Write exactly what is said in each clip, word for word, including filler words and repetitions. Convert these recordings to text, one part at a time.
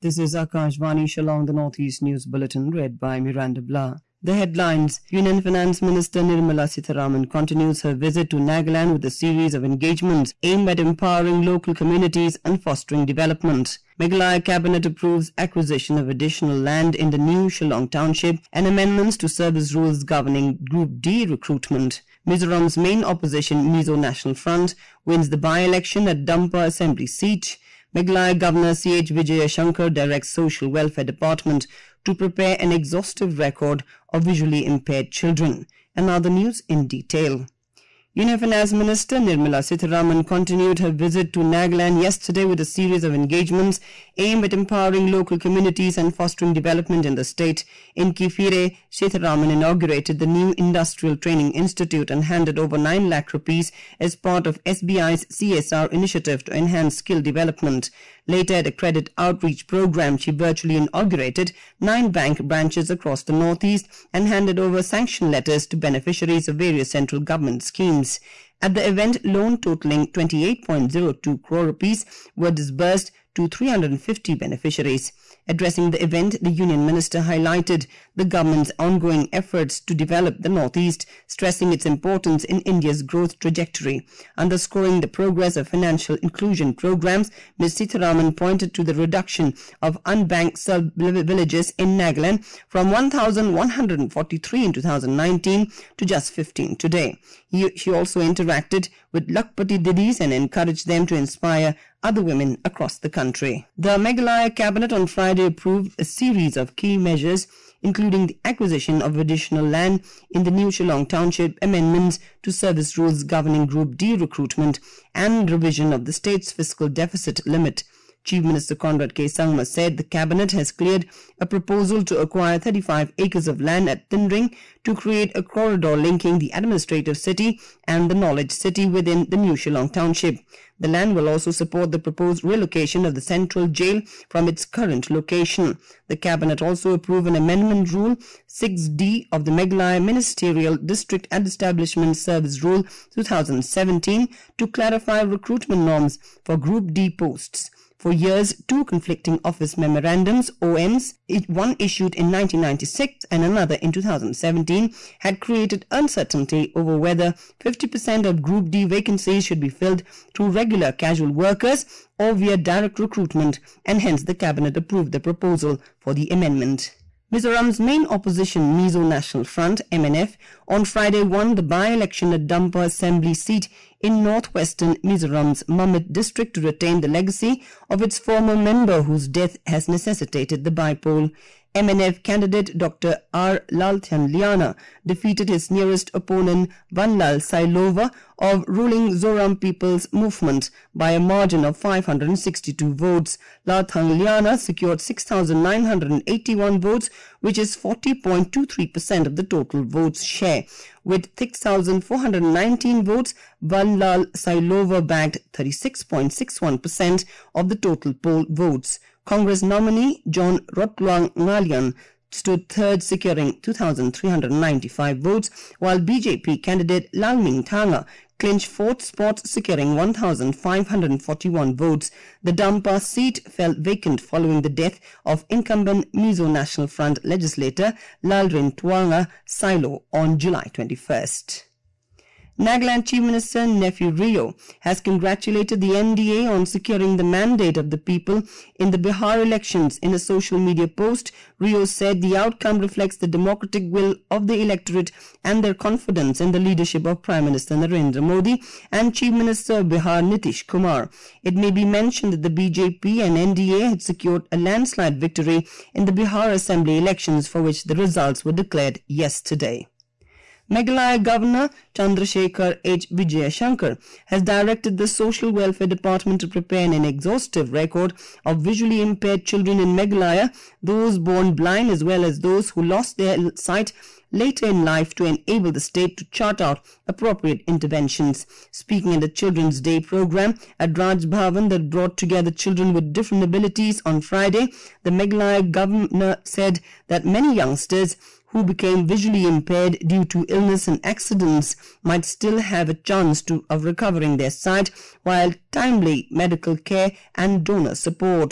This is Akashvani Shillong, the Northeast News Bulletin, read by Miranda Blah. The headlines: Union Finance Minister Nirmala Sitharaman continues her visit to Nagaland with a series of engagements aimed at empowering local communities and fostering development. Meghalaya Cabinet approves acquisition of additional land in the new Shillong Township and amendments to service rules governing Group D recruitment. Mizoram's main opposition, Mizo National Front, wins the by-election at Dampa Assembly seat. Meghalaya Governor C H Vijayashankar directs Social Welfare Department to prepare an exhaustive record of visually impaired children. And now the news in detail. Union Finance Minister Nirmala Sitharaman continued her visit to Nagaland yesterday with a series of engagements aimed at empowering local communities and fostering development in the state. In Kifire, Sitharaman inaugurated the new Industrial Training Institute and handed over nine lakh rupees as part of S B I's C S R initiative to enhance skill development. Later, at a credit outreach program, she virtually inaugurated nine bank branches across the northeast and handed over sanction letters to beneficiaries of various central government schemes. At the event, loan totaling twenty-eight point zero two crore rupees were disbursed to three hundred fifty beneficiaries. Addressing the event, the Union Minister highlighted the government's ongoing efforts to develop the Northeast, stressing its importance in India's growth trajectory. Underscoring the progress of financial inclusion programs, Miz Sitharaman pointed to the reduction of unbanked sub-villages in Nagaland from one thousand one hundred forty-three in two thousand nineteen to just fifteen today. He, she also interacted with Lakpati Didis and encouraged them to inspire other women across the country. The Meghalaya Cabinet on Friday approved a series of key measures, including the acquisition of additional land in the new Shillong Township, amendments to service rules governing Group D recruitment, and revision of the state's fiscal deficit limit. Chief Minister Conrad K. Sangma said the Cabinet has cleared a proposal to acquire thirty-five acres of land at Tindring to create a corridor linking the administrative city and the knowledge city within the new Shillong Township. The land will also support the proposed relocation of the central jail from its current location. The Cabinet also approved an amendment rule six D of the Meghalaya Ministerial District and Establishment Service Rule two thousand seventeen to clarify recruitment norms for Group D posts. For years, two conflicting office memorandums, O Ms, one issued in nineteen ninety-six and another in two thousand seventeen, had created uncertainty over whether fifty percent of Group D vacancies should be filled through regular casual workers or via direct recruitment, and hence the Cabinet approved the proposal for the amendment. Mizoram's main opposition, Mizo National Front, M N F, on Friday won the by-election at Dampa Assembly seat in northwestern Mizoram's Mamit district to retain the legacy of its former member whose death has necessitated the by-poll. M N F candidate Doctor R. Lalthan Liana defeated his nearest opponent Vanlal Sailova of ruling Zoram People's Movement by a margin of five hundred sixty-two votes. Lalthan Liana secured six thousand nine hundred eighty-one votes, which is forty point two three percent of the total votes share. With six thousand four hundred nineteen votes, Vanlal Sailova bagged thirty-six point six one percent of the total poll votes. Congress nominee John Rotluang Ngalian stood third, securing two thousand three hundred ninety-five votes, while B J P candidate Lalming Thanga clinched fourth spot, securing one thousand five hundred forty-one votes. The Dampa seat fell vacant following the death of incumbent Mizo National Front legislator Lalrin Tuanga Silo on July twenty-first. Nagaland Chief Minister Nephew Rio has congratulated the N D A on securing the mandate of the people in the Bihar elections. In a social media post, Rio said the outcome reflects the democratic will of the electorate and their confidence in the leadership of Prime Minister Narendra Modi and Chief Minister of Bihar Nitish Kumar. It may be mentioned that the B J P and N D A had secured a landslide victory in the Bihar Assembly elections, for which the results were declared yesterday. Meghalaya Governor Chandrasekhar H. Vijayashankar has directed the Social Welfare Department to prepare an exhaustive record of visually impaired children in Meghalaya, those born blind as well as those who lost their sight later in life, to enable the state to chart out appropriate interventions. Speaking at the Children's Day program at Raj Bhavan that brought together children with different abilities on Friday, the Meghalaya governor said that many youngsters who became visually impaired due to illness and accidents might still have a chance to, of recovering their sight, while timely medical care and donor support.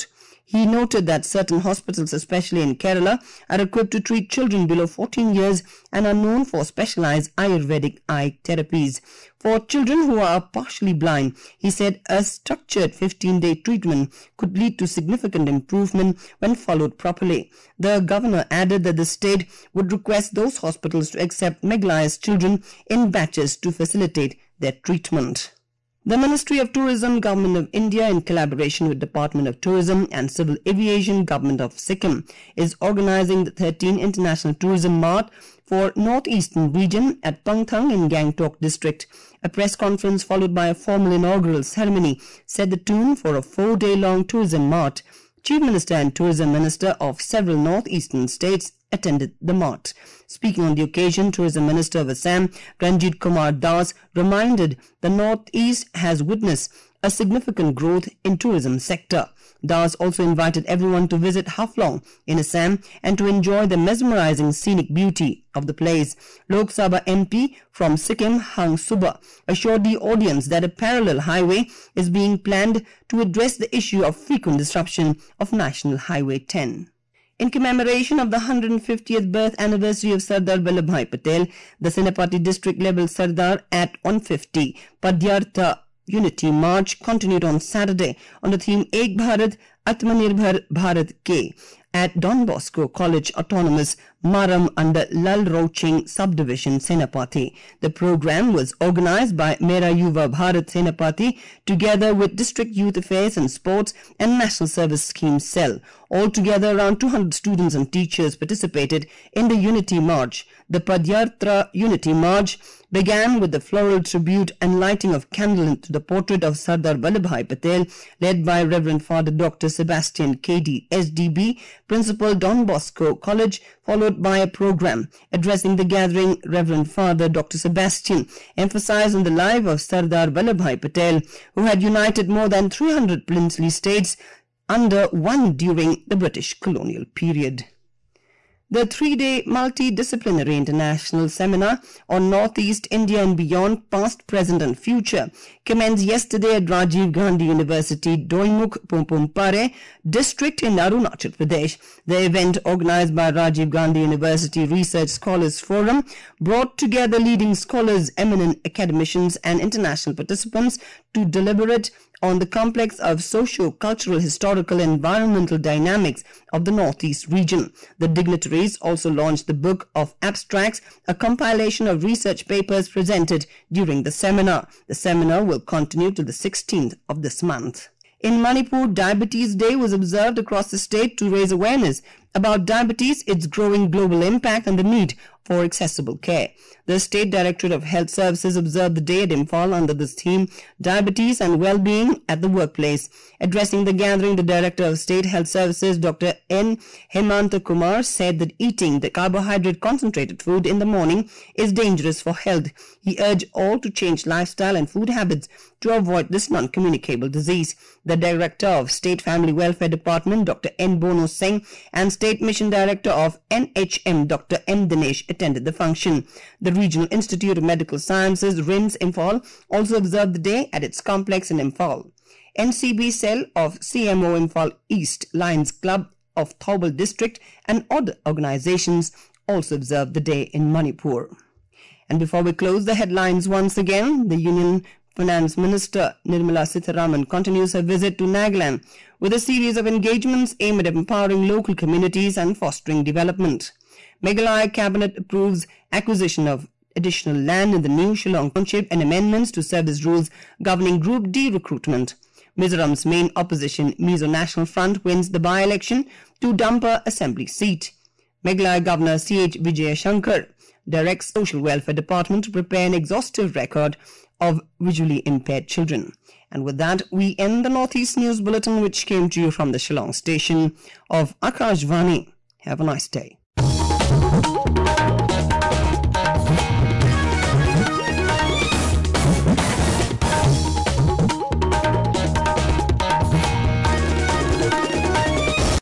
He noted that certain hospitals, especially in Kerala, are equipped to treat children below fourteen years and are known for specialized Ayurvedic eye therapies. For children who are partially blind, he said a structured fifteen-day treatment could lead to significant improvement when followed properly. The governor added that the state would request those hospitals to accept Meghalaya's children in batches to facilitate their treatment. The Ministry of Tourism, Government of India, in collaboration with Department of Tourism and Civil Aviation, Government of Sikkim, is organizing the thirteenth International Tourism Mart for Northeastern region at Pangthang in Gangtok district. A press conference followed by a formal inaugural ceremony set the tune for a four-day-long tourism mart. Chief Minister and Tourism Minister of several northeastern states attended the mart. Speaking on the occasion, Tourism Minister of Assam, Ranjit Kumar Das, reminded the Northeast has witnessed a significant growth in tourism sector. Das also invited everyone to visit Haflong in Assam and to enjoy the mesmerizing scenic beauty of the place. Lok Sabha M P from Sikkim, Hang Suba, assured the audience that a parallel highway is being planned to address the issue of frequent disruption of National Highway ten. In commemoration of the one hundred fiftieth birth anniversary of Sardar Vallabhbhai Patel, the Senapati district level Sardar at one fifty Padyartha Unity March continued on Saturday on the theme Ek Bharat Atmanirbhar Bharat Ke at Don Bosco College Autonomous, Maram under Lal Roching Subdivision, Senapati. The program was organized by Mera Yuva Bharat Senapati together with District Youth Affairs and Sports and National Service Scheme Cell. Altogether, around two hundred students and teachers participated in the Unity March. The Padyartha Unity March began with the floral tribute and lighting of candle to the portrait of Sardar Vallabhbhai Patel, led by Reverend Father Doctor Sebastian K D, S D B, Principal Don Bosco College, followed by a program addressing the gathering. Reverend Father Doctor Sebastian emphasized on the life of Sardar Vallabhbhai Patel, who had united more than three hundred princely states under one during the British colonial period. The three-day multidisciplinary international seminar on Northeast India and beyond, past, present and future commenced yesterday at Rajiv Gandhi University, Doimukh Pumpumpare district in Arunachal Pradesh. The event, organized by Rajiv Gandhi University Research Scholars Forum, brought together leading scholars, eminent academicians and international participants to deliberate on the complex of socio-cultural, historical and environmental dynamics of the Northeast region. The dignitaries also launched the Book of Abstracts, a compilation of research papers presented during the seminar. The seminar will continue to the sixteenth of this month. In Manipur, Diabetes Day was observed across the state to raise awareness about diabetes, its growing global impact and the need for accessible care. The State Directorate of Health Services observed the day at Imphal under this theme, Diabetes and Well-being at the Workplace. Addressing the gathering, the Director of State Health Services, Doctor N. Hemanta Kumar, said that eating the carbohydrate concentrated food in the morning is dangerous for health. He urged all to change lifestyle and food habits to avoid this non-communicable disease. The Director of State Family Welfare Department, Doctor N. Bono Singh, and State Mission Director of N H M, Doctor M. Dinesh, attended the function. The Regional Institute of Medical Sciences, R I M S Imphal, also observed the day at its complex in Imphal. N C B cell of C M O Imphal East, Lions Club of Thobal District and other organizations also observed the day in Manipur. And before we close the headlines once again, the Union Finance Minister Nirmala Sitharaman continues her visit to Nagaland with a series of engagements aimed at empowering local communities and fostering development. Meghalaya Cabinet approves acquisition of additional land in the new Shillong Township and amendments to service rules governing Group D recruitment. Mizoram's main opposition, Mizo National Front, wins the by-election to Dampa Assembly seat. Meghalaya Governor C H Vijay Shankar directs Social Welfare Department to prepare an exhaustive record of visually impaired children. And with that, we end the Northeast News Bulletin, which came to you from the Shillong station of Akashvani. Have a nice day.